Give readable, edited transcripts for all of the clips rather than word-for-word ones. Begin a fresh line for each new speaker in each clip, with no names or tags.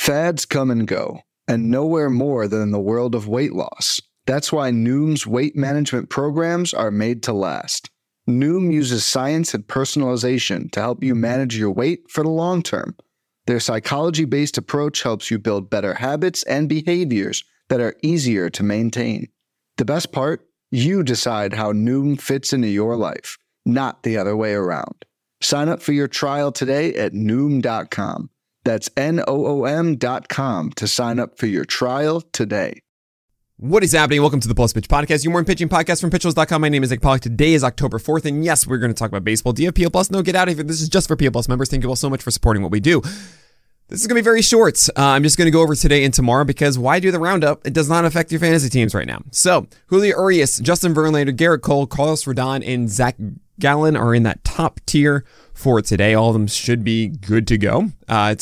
Fads come and go, and nowhere more than in the world of weight loss. That's why Noom's weight management programs are made to last. Noom uses science and personalization to help you manage your weight for the long term. Their psychology-based approach helps you build better habits and behaviors that are easier to maintain. The best part? You decide how Noom fits into your life, not the other way around. Sign up for your trial today at Noom.com. That's Noom.com to sign up for your trial today.
What is happening? Welcome to the Plus Pitch Podcast, your morning pitching podcast from Pitchers.com. My name is Nick Pollack. Today is October 4th, and yes, we're going to talk about baseball. Do you have PL Plus? No, get out of here. This is just for PL Plus members. Thank you all so much for supporting what we do. This is going to be very short. I'm just going to go over today and tomorrow because why do the roundup? It does not affect your fantasy teams right now. So, Julio Urias, Justin Verlander, Garrett Cole, Carlos Rodon, and Zach Gallen are in that top tier for today. All of them should be good to go.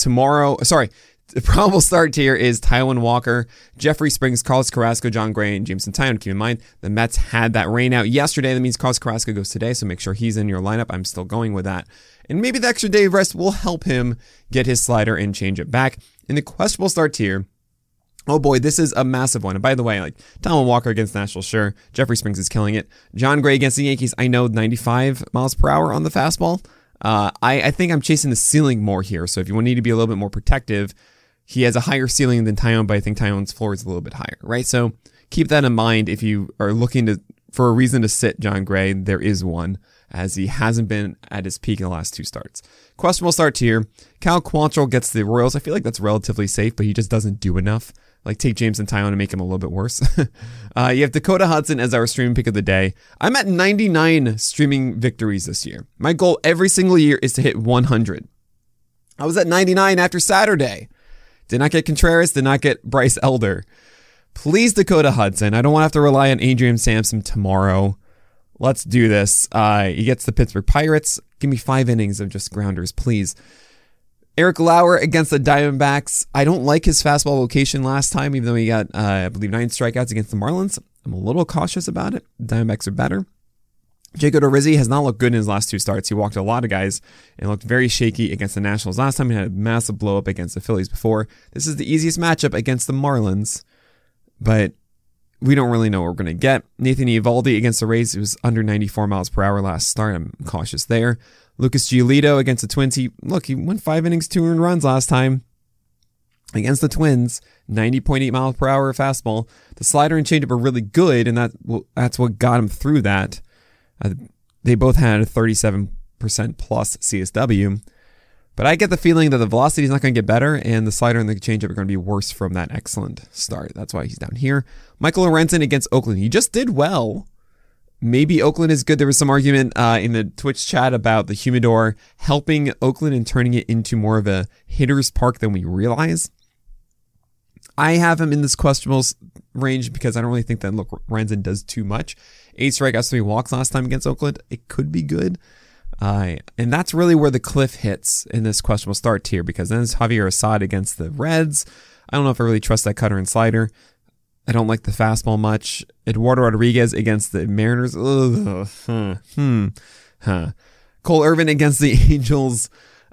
The probable start tier is Taijuan Walker, Jeffrey Springs, Carlos Carrasco, John Gray, and Jameson Taillon. Keep in mind, the Mets had that rain out yesterday. That means Carlos Carrasco goes today, so make sure he's in your lineup. I'm still going with that. And maybe the extra day of rest will help him get his slider and change it back. In the questionable start tier, oh boy, this is a massive one. And by the way, Taijuan Walker against Nationals, sure. Jeffrey Springs is killing it. John Gray against the Yankees, I know 95 miles per hour on the fastball. I think I'm chasing the ceiling more here. So if you need to be a little bit more protective, he has a higher ceiling than Taijuan, but I think Taijuan's floor is a little bit higher, right? So keep that in mind if you are looking for a reason to sit John Gray. There is one, as he hasn't been at his peak in the last two starts. Questionable start tier. Cal Quantrill gets the Royals. I feel like that's relatively safe, but he just doesn't do enough. Take Jameson Taillon and make him a little bit worse. You have Dakota Hudson as our streaming pick of the day. I'm at 99 streaming victories this year. My goal every single year is to hit 100. I was at 99 after Saturday. Did not get Contreras, did not get Bryce Elder. Please, Dakota Hudson. I don't want to have to rely on Adrian Sampson tomorrow. Let's do this. He gets the Pittsburgh Pirates. Give me 5 innings of just grounders, please. Eric Lauer against the Diamondbacks. I don't like his fastball location last time, even though he got, I believe, 9 strikeouts against the Marlins. I'm a little cautious about it. The Diamondbacks are better. Jacob Odorizzi has not looked good in his last 2 starts. He walked a lot of guys and looked very shaky against the Nationals last time. He had a massive blow up against the Phillies before. This is the easiest matchup against the Marlins, but we don't really know what we're going to get. Nathan Eovaldi against the Rays. It was under 94 miles per hour last start. I'm cautious there. Lucas Giolito against the Twins. He went 5 innings, 2 earned runs last time against the Twins. 90.8 miles per hour fastball. The slider and changeup are really good, and that's what got him through that. They both had a 37% plus CSW, but I get the feeling that the velocity is not going to get better, and the slider and the changeup are going to be worse from that excellent start. That's why he's down here. Michael Lorenzen against Oakland. He just did well. Maybe Oakland is good. There was some argument in the Twitch chat about the humidor helping Oakland and turning it into more of a hitter's park than we realize. I have him in this questionable range because I don't really think that Lorenzen does too much. 8 strikeouts, 3 walks last time against Oakland. It could be good. And that's really where the cliff hits in this questionable start tier, because then it's Javier Assad against the Reds. I don't know if I really trust that cutter and slider. I don't like the fastball much. Eduardo Rodriguez against the Mariners. Cole Irvin against the Angels.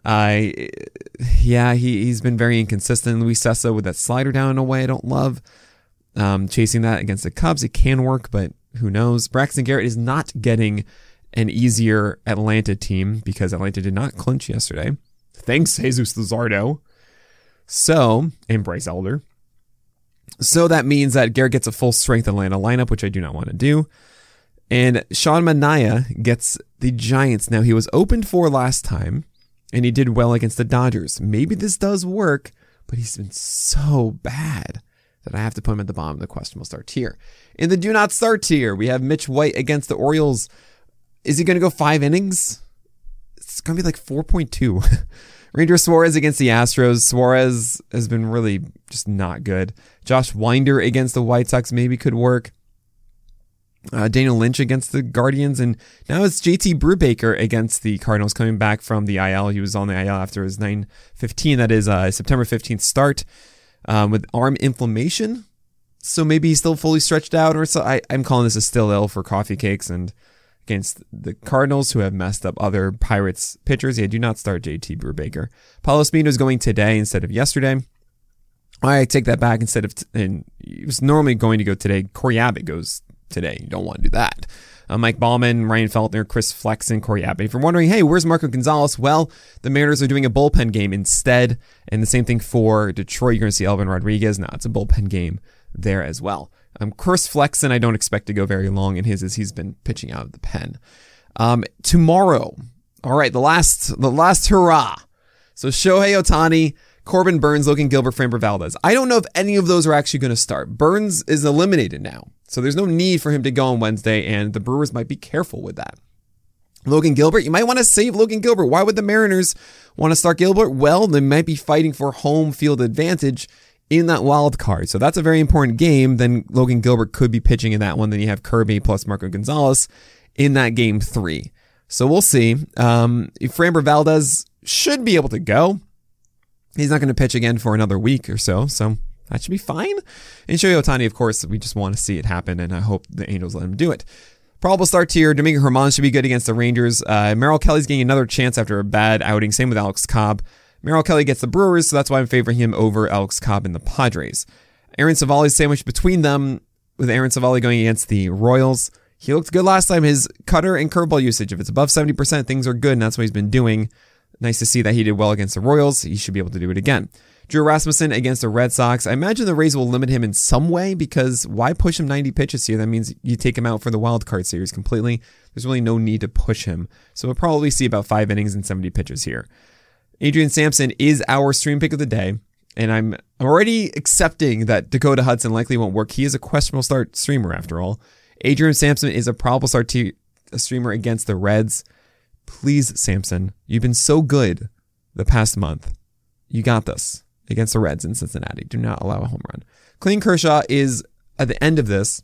He's been very inconsistent. Luis Sessa with that slider down in a way I don't love. Chasing that against the Cubs, it can work, but who knows? Braxton Garrett is not getting an easier Atlanta team because Atlanta did not clinch yesterday. Thanks, Jesus Luzardo. And Bryce Elder. So that means that Garrett gets a full strength Atlanta lineup, which I do not want to do. And Sean Manaea gets the Giants. Now, he was opened for last time, and he did well against the Dodgers. Maybe this does work, but he's been so bad that I have to put him at the bottom of the questionable start tier. In the do not start tier, we have Mitch White against the Orioles. Is he going to go 5 innings? It's going to be 4.2. Ranger Suarez against the Astros. Suarez has been really just not good. Josh Winder against the White Sox maybe could work. Daniel Lynch against the Guardians. And now it's JT Brubaker against the Cardinals coming back from the IL. He was on the IL after his 9/15, that is September 15th start with arm inflammation. So maybe he's still fully stretched out, or so. I'm calling this a still ill for coffee cakes. And against the Cardinals, who have messed up other Pirates pitchers, do not start JT Brubaker. Paulo Espino is going today instead of yesterday. I take that back. Instead of, and he was normally going to go today, Corey Abbott goes today. You don't want to do that. Mike Baumann, Ryan Feltner, Chris Flexen, Corey Abbott. If you're wondering, hey, where's Marco Gonzalez? Well, the Mariners are doing a bullpen game instead. And the same thing for Detroit. You're going to see Elvin Rodriguez. Now it's a bullpen game there as well. Chris Flexen, I don't expect to go very long in his as he's been pitching out of the pen. Tomorrow, all right, the last hurrah. So Shohei Ohtani, Corbin Burns, Logan Gilbert, Framber Valdez. I don't know if any of those are actually going to start. Burns is eliminated now, so there's no need for him to go on Wednesday, and the Brewers might be careful with that. Logan Gilbert, you might want to save Logan Gilbert. Why would the Mariners want to start Gilbert? Well, they might be fighting for home field advantage in that wild card. So that's a very important game. Then Logan Gilbert could be pitching in that one. Then you have Kirby plus Marco Gonzalez in that game 3. So we'll see. If Framber Valdez should be able to go. He's not going to pitch again for another week or so. So that should be fine. And Shohei Ohtani, of course, we just want to see it happen. And I hope the Angels let him do it. Probable start tier. Domingo Germán should be good against the Rangers. Merrill Kelly's getting another chance after a bad outing. Same with Alex Cobb. Merrill Kelly gets the Brewers, so that's why I'm favoring him over Alex Cobb and the Padres. Aaron Savali's sandwiched between them, with Aaron Savali going against the Royals. He looked good last time. His cutter and curveball usage, if it's above 70%, things are good, and that's what he's been doing. Nice to see that he did well against the Royals. He should be able to do it again. Drew Rasmussen against the Red Sox. I imagine the Rays will limit him in some way, because why push him 90 pitches here? That means you take him out for the wild card series completely. There's really no need to push him. So we'll probably see about 5 innings and 70 pitches here. Adrian Sampson is our stream pick of the day, and I'm already accepting that Dakota Hudson likely won't work. He is a questionable start streamer after all. Adrian Sampson is a probable start streamer against the Reds. Please, Sampson, you've been so good the past month. You got this against the Reds in Cincinnati. Do not allow a home run. Clayton Kershaw is at the end of this,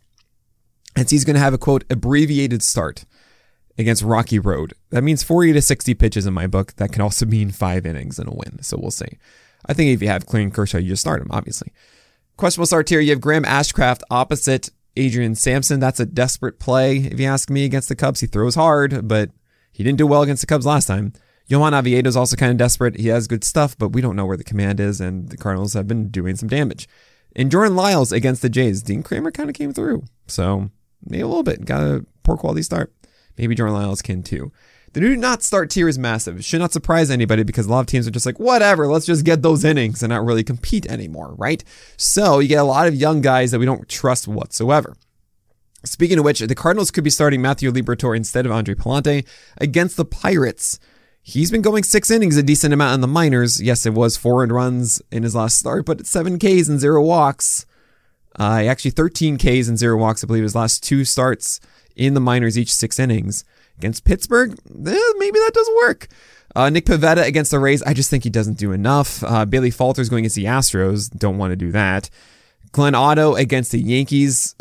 and he's going to have a, quote, abbreviated start against Rocky Road. That means 40 to 60 pitches in my book. That can also mean 5 innings and a win. So we'll see. I think if you have Clayton Kershaw, you just start him, obviously. Questionable start here. You have Graham Ashcraft opposite Adrian Sampson. That's a desperate play, if you ask me, against the Cubs. He throws hard, but he didn't do well against the Cubs last time. Yohan Oviedo is also kind of desperate. He has good stuff, but we don't know where the command is, and the Cardinals have been doing some damage. And Jordan Lyles against the Jays. Dean Kramer kind of came through, so maybe a little bit. Got a poor quality start. Maybe Jordan Lyles can too. The do not start tier is massive. It should not surprise anybody, because a lot of teams are just like, whatever, let's just get those innings and not really compete anymore, right? So you get a lot of young guys that we don't trust whatsoever. Speaking of which, the Cardinals could be starting Matthew Liberatore instead of Andre Palante against the Pirates. He's been going 6 innings, a decent amount in the minors. Yes, it was 4 earned runs in his last start, but it's 7 Ks and 0 walks. Actually 13 Ks and 0 walks, I believe, his last 2 starts in the minors, each 6 innings. Against Pittsburgh, maybe that doesn't work. Nick Pivetta against the Rays, I just think he doesn't do enough. Bailey Falter's going against the Astros, don't want to do that. Glenn Otto against the Yankees,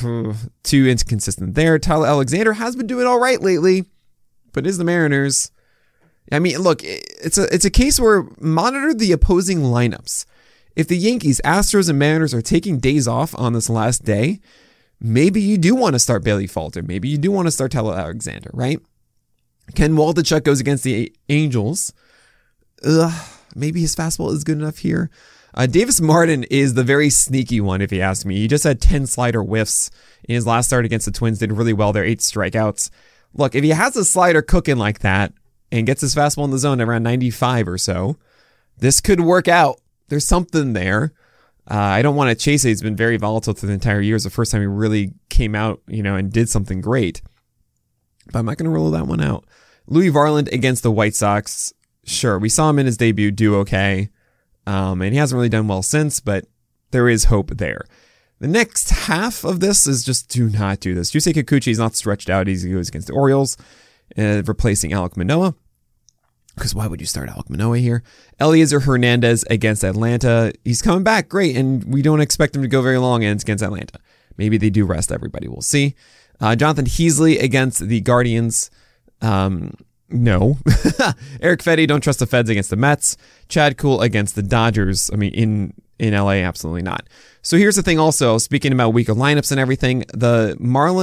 too inconsistent there. Tyler Alexander has been doing all right lately, but is the Mariners. I mean, look, it's a case where monitor the opposing lineups. If the Yankees, Astros, and Mariners are taking days off on this last day, maybe you do want to start Bailey Falter. Maybe you do want to start Tyler Alexander, right? Ken Waldichuk goes against the Angels. Maybe his fastball is good enough here. Davis Martin is the very sneaky one, if you ask me. He just had 10 slider whiffs in his last start against the Twins. Did really well there, 8 strikeouts. Look, if he has a slider cooking like that and gets his fastball in the zone around 95 or so, this could work out. There's something there. I don't want to chase it. He's been very volatile through the entire year. It's the first time he really came out, and did something great. But I'm not going to rule that one out. Louis Varland against the White Sox. Sure, we saw him in his debut do okay. And he hasn't really done well since, but there is hope there. The next half of this is just do not do this. Yusei Kikuchi is not stretched out. He goes against the Orioles, replacing Alek Manoah. Because why would you start Alek Manoah here? Eliezer Hernandez against Atlanta. He's coming back, great, and we don't expect him to go very long, and it's against Atlanta. Maybe they do rest everybody. We'll see. Jonathan Heasley against the Guardians. No. Eric Fedde, don't trust the Feds against the Mets. Chad Kuhl against the Dodgers. I mean, in LA, absolutely not. So here's the thing also, speaking about weaker lineups and everything, the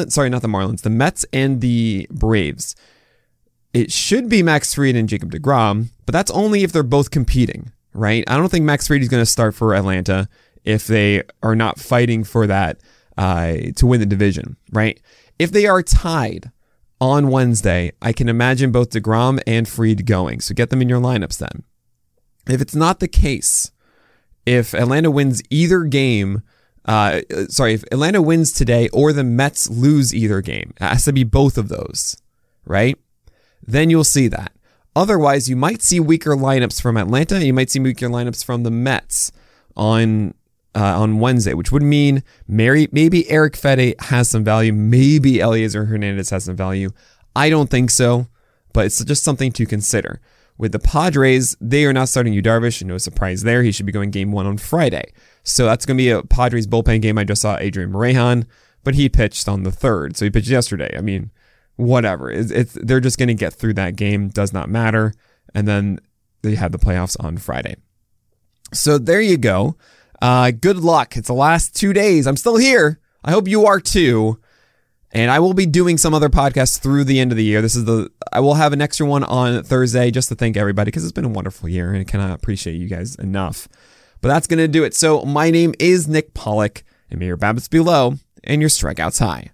Mets and the Braves. It should be Max Fried and Jacob deGrom, but that's only if they're both competing. right? I don't think Max Fried is going to start for Atlanta if they are not fighting for that to win the division, right? If they are tied on Wednesday, I can imagine both DeGrom and Fried going. So get them in your lineups then. If it's not the case, if Atlanta wins either game, if Atlanta wins today or the Mets lose either game, it has to be both of those, right? Then you'll see that. Otherwise, you might see weaker lineups from Atlanta. You might see weaker lineups from the Mets on Wednesday, which would mean maybe Eric Fede has some value. Maybe Eliezer Hernandez has some value. I don't think so, but it's just something to consider. With the Padres, they are not starting Yu Darvish. No surprise there. He should be going game 1 on Friday. So that's going to be a Padres bullpen game. I just saw Adrian Morejon, but he pitched on the 3rd. So he pitched yesterday. I mean, whatever. They're just going to get through that game. Does not matter. And then they have the playoffs on Friday. So there you go. Good luck. It's the last 2 days. I'm still here. I hope you are too. And I will be doing some other podcasts through the end of the year. I will have an extra one on Thursday just to thank everybody because it's been a wonderful year and I cannot appreciate you guys enough. But that's going to do it. So my name is Nick Pollack, and may your BABIPs be low and your strikeouts high.